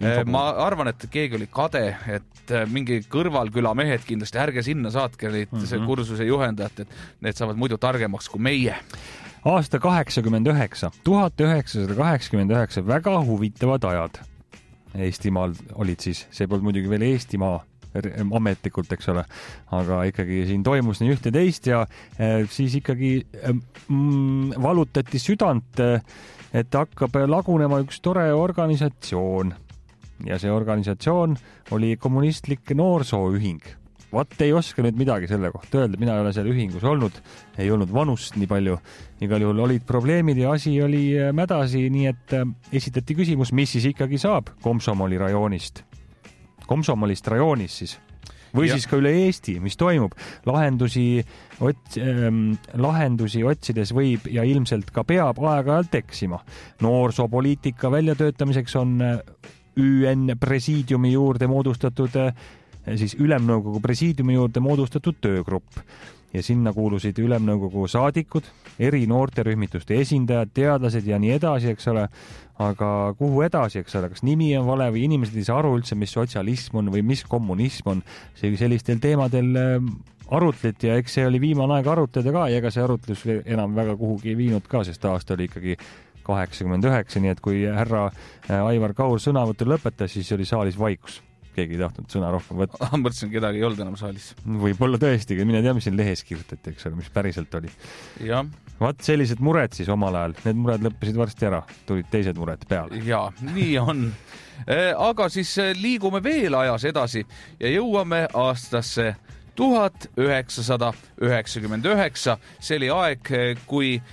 ma arvan, et keegi oli kade, et mingi kõrvalküla mehed kindlasti, ärge sinna saatke neid mm -hmm. kursuse juhendajat, et need saavad muidu targemaks kui meie. Aasta kaheksakümmend üheksa, tuhat üheksasada kaheksakümmend üheksa, väga huvitavad ajad. Eestimaal olid siis, see polnud muidugi veel Eestimaa ametlikult, eks ole, aga ikkagi siin toimus nii üht ja teist ja siis ikkagi mm, valutati südant, et hakkab lagunema üks tore organisatsioon ja see organisatsioon oli kommunistlik noorsooühing. Vaat ei oska nüüd midagi selle kohta öelda, mina ei ole seal ühingus olnud, ei olnud vanust nii palju, igal juhul olid probleemid ja asi oli mädasi, nii et esitati küsimus, mis siis ikkagi saab Komsomoli rajoonist. Komsomolist rajoonis siis. Või ja. Siis ka üle Eesti, mis toimub. Lahendusi, ots, ähm, lahendusi otsides võib ja ilmselt ka peab aeg-ajalt eksima. Noorsoopoliitika väljatöötamiseks on Ü N presiidiumi juurde moodustatud, siis Ülemnõukogu presiidiumi juurde moodustatud töögrupp. Ja sinna kuulusid Ülemnõukogu saadikud, eri noorterühmituste esindajad, teadlased ja nii edasi, eks ole. Aga kuhu edasi, eks ole, kas nimi on vale või inimesed ei saa aru üldse, mis sotsialism on või mis kommunism on. See sellistel teemadel arutleti ja eks see oli viimane aeg arutleda ka ja ega see arutlus enam väga kuhugi ei viinud ka, sest aasta oli ikkagi kaheksakümmend üheksa, nii et kui härra Aivar Kaur sõnavõttu lõpetas, siis oli saalis vaikus. Keegi ei tahtnud sõna rohkem võtta. Mõtlesin, kedagi ei olnud enam saalis. Võib-olla tõesti, mine tea, mis siin lehes kirjutati, eks ole, mis päriselt oli. Ja. Vaat sellised mured siis omal ajal. Need mured lõppesid varsti ära. Tulid teised mured peale. Ja, nii on. Aga siis liigume veel ajas edasi ja jõuame aastasse tuhat üheksasada üheksakümmend üheksa. See oli aeg, kui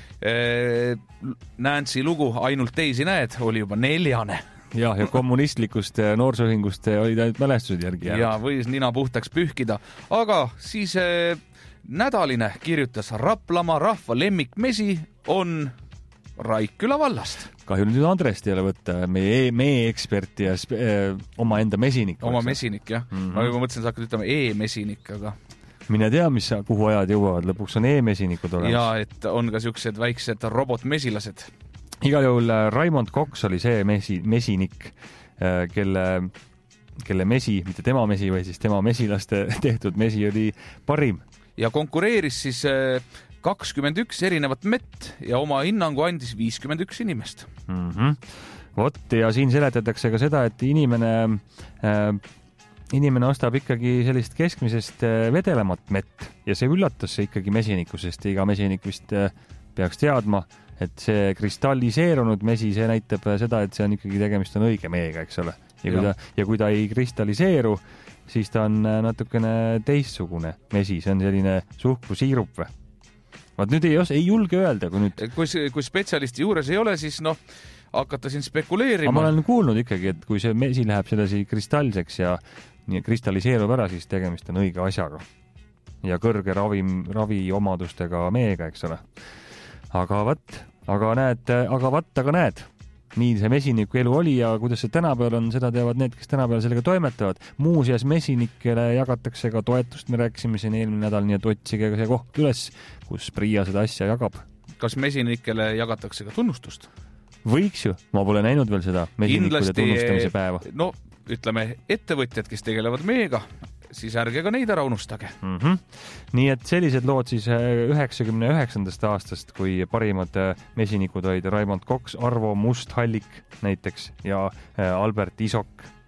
Nancy lugu Ainult teisi näed oli juba neljane. Ja, ja kommunistlikust noorsooühingust olid ainult mälestused järgi jäänud. Ja võis nina puhtaks pühkida. Aga siis eh, nädaline kirjutas Raplamaa rahva lemmikmesi on Raikküla vallast. Kahju nüüd Andrest ei ole võtta meie, meie eksperti ja eh, oma enda mesinik. Oma mesinik, jah. Mm -hmm. Ma juba mõtlesin, sa hakkad ütlema e-mesinik, aga... Mine tea, mis, kuhu ajad jõuavad. Lõpuks on e-mesinikud olemas. Ja, et on ka siuksed väiksed robotmesilased. Igal juhul Raimond Koks oli see mesi, mesinik, kelle, kelle mesi, mitte tema mesi, või siis tema mesilaste tehtud mesi oli parim. Ja konkureeris siis kakskümmend üks erinevat mett ja oma hinnangu andis viiskümmend üks inimest. Mm -hmm. Vot, ja siin seletatakse ka seda, et inimene, äh, inimene ostab ikkagi sellist keskmisest vedelemat mett ja see üllatas see ikkagi mesiniku, sest iga mesinik vist peaks teadma, et see kristalliseerunud mesi, see näitab seda, et see on ikkagi tegemist on õige meega, eks ole. Ja kui, ta, ja kui ta ei kristalliseeru, siis ta on natukene teistsugune mesi, see on selline suhkrusiirup või. Vaat nüüd ei, os, ei julge öelda, kui nüüd... Kui, kui spetsialisti juures ei ole, siis noh, hakata siin spekuleerima. Ma olen kuulnud ikkagi, et kui see mesi läheb sellesi kristalseks ja nii kristalliseerub ära, siis tegemist on õige asjaga. Ja kõrge ravi, ravi omadustega meega, eks ole. Aga vat, aga näed, aga vat, aga näed. Nii see mesiniku elu oli ja kuidas see tänapäeval on, seda teavad need, kes tänapäeval sellega toimetavad. Muuseas mesinikele jagatakse ka toetust, me rääkisime siin eelmine nädal, nii et otsige see koht üles, kus Priia seda asja jagab. Kas mesinikele jagatakse ka tunnustust? Võiks ju, ma pole näinud veel seda mesinikude tunnustamise päeva. No ütleme, ettevõtjad, kes tegelevad meega, siis ärge ka neid ära unustage. Mm -hmm. Nii et sellised lood siis üheksakümne üheksandast aastast, kui parimad mesinikud olid Raimond Koks, Arvo Must-Hallik näiteks ja Albert Isok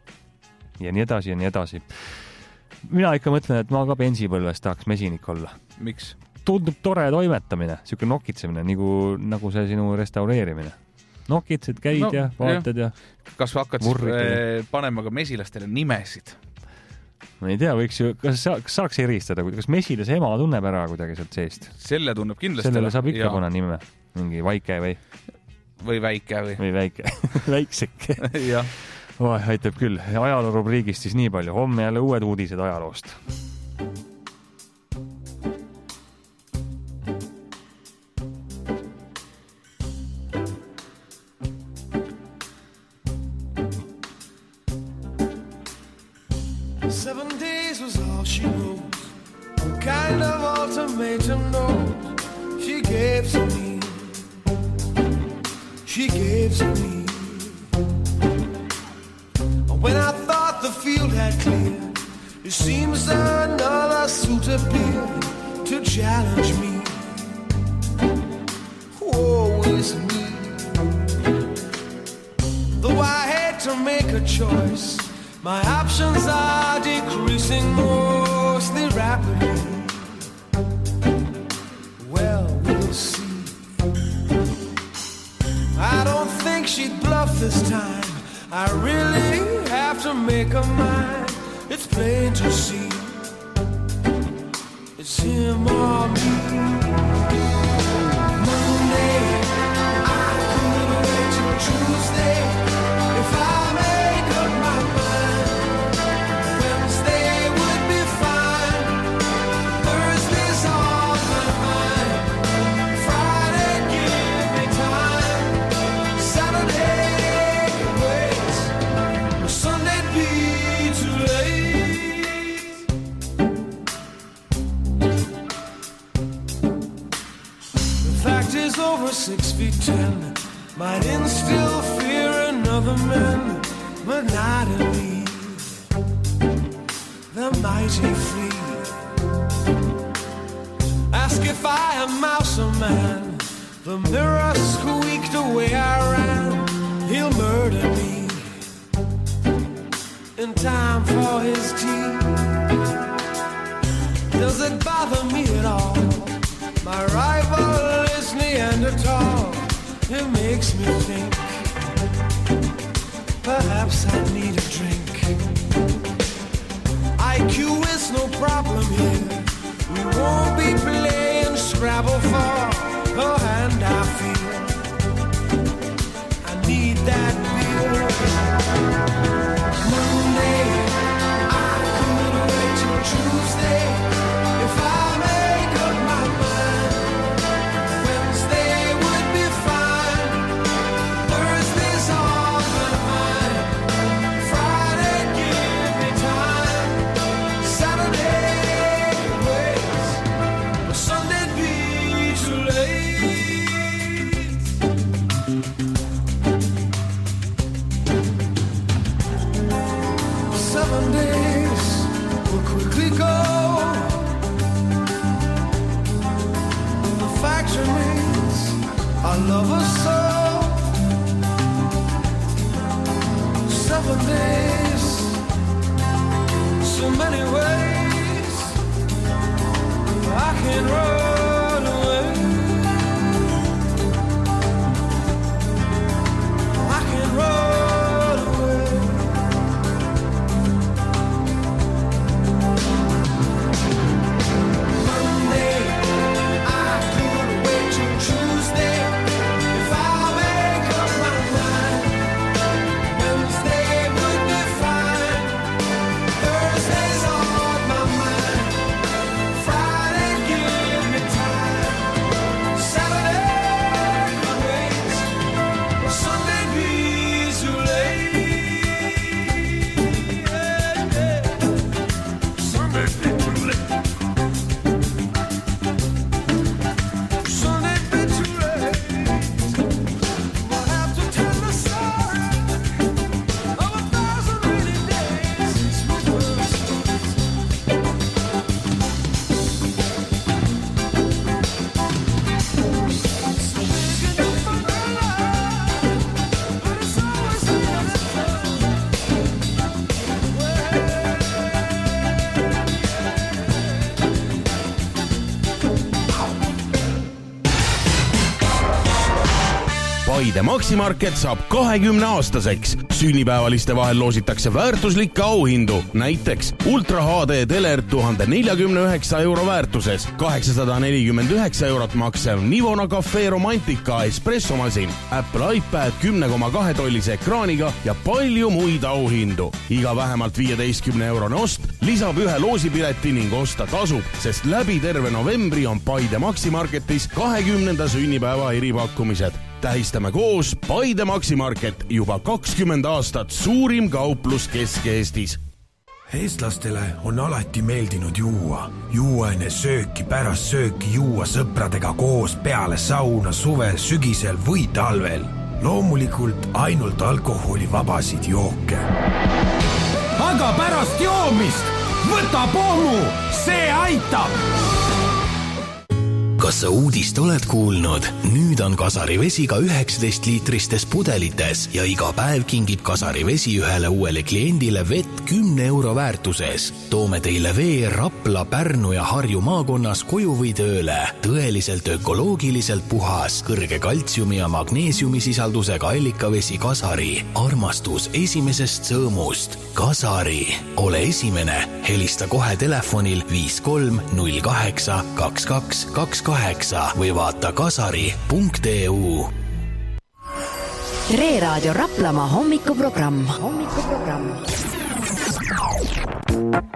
ja nii edasi ja nii edasi. Mina ikka mõtlen, et ma ka pensipõlves tahaks mesinik olla. Miks? Tundub tore toimetamine, siuke nokitsemine, nagu, nagu see sinu restaureerimine. Nokitsed, käid no, ja vaatad ja... Kas hakkad siis panema ka mesilastele nimesid? Ma ei tea, võiks ju, kas, sa, kas saaks eristada, kas mesilase ema tunneb ära kuidagi sealt seest? Selle tunneb kindlasti. Sellele saab ikka panna nime. Mingi Vaike või? Või Väike või? Või Väike. Väikseke. Jah. Oh, aitab küll. Ajaloo rubriigist siis nii palju. Homme jälle uued uudised ajaloost. Seven days was all she wrote. Kind of ultimatum note she gave to me. She gave to me. When I thought the field had cleared, it seems another suit appeared to challenge me. Woe is me. Though I had to make a choice, my options are decreasing mostly rapidly. Well, we'll see. I don't think she'd bluff this time. I really have to make a mind. It's plain to see. It's him or me. Monday, I could wait till Tuesday if I made up my mind. Wednesday would be fine. Thursday's on my mind. Friday, give me time. Saturday, wait. Sunday'd be too late. The fact is over six feet ten. Might instill fear in other men, but not in me. The mighty flee. Ask if I am mouse or man. The mirror squeaked away I ran. He'll murder me in time for his tea. Does it bother me at all? My rival is Neanderthal. It makes me think perhaps I need a drink. I Q is no problem here. We won't be playing Scrabble for a hand I feel. I need that beer. Monday, I could wait till Tuesday if I make up my mind. Wednesday would be fine. Thursday's on my mind. Friday, give me time. Saturday, wait. But Sunday'd be too late. Seven days will quickly go. The fact remains, I love her so. Seven days, so many ways I can run away. I can run away. Monday, I could wait till Tuesday if I make up my mind. Wednesday would be fine. Thursday's on my mind. Friday, give me time. Saturday could wait. Sunday be too late. Sunday be too late. Sunday be too late. We'll have to tell the story of a thousand rainy days. Sweet words. Can you find my love? But it's always Paide Maximarket saab kahekümne aastaseks. Sünnipäevaliste vahel loositakse väärtuslikke auhindu. Näiteks Ultra H D teler tuhat nelikümmend üheksa euro väärtuses, kaheksasada nelikümmend üheksa eurot maksev Nivona Cafe Romantica espressomasin, Apple iPad kümme koma kahe tollise ekraaniga ja palju muid auhindu. Iga vähemalt viieteistkümne eurone ost lisab ühe loosipileti ning osta tasub, sest läbi terve novembri on Paide Maximarketis kahekümnenda sünnipäeva eripakkumised. Tähistame koos Paide Maximarket, juba kakskümmend aastat suurim kauplus Kesk-Eestis. Eestlastele on alati meeldinud juua. Juua enne sööki, pärast sööki juua sõpradega koos peale sauna suvel, sügisel või talvel. Loomulikult ainult alkoholivabasid jooke. aga pärast joomist võta pommu, see aitab! Kas sa uudist oled kuulnud? Nüüd on Kasari vesi ka üheksateist liitristes pudelites ja iga päev kingib Kasari vesi ühele uuele kliendile vett kümne euro väärtuses. Toome teile vee Rapla, Pärnu ja Harju maakonnas koju või tööle. Tõeliselt ökoloogiliselt puhas, kõrge kaltsiumi ja magneesiumi sisaldusega allikavesi Kasari. Armastus esimesest sõõmust. Kasari. Ole esimene. Helista kohe telefonil viis kolm null kaheksa kaks kaks kaks kaheksa või vaata kasari punkt e u. Tre Raadio Raplamaa hommikuprogramm. hommikuprogramm.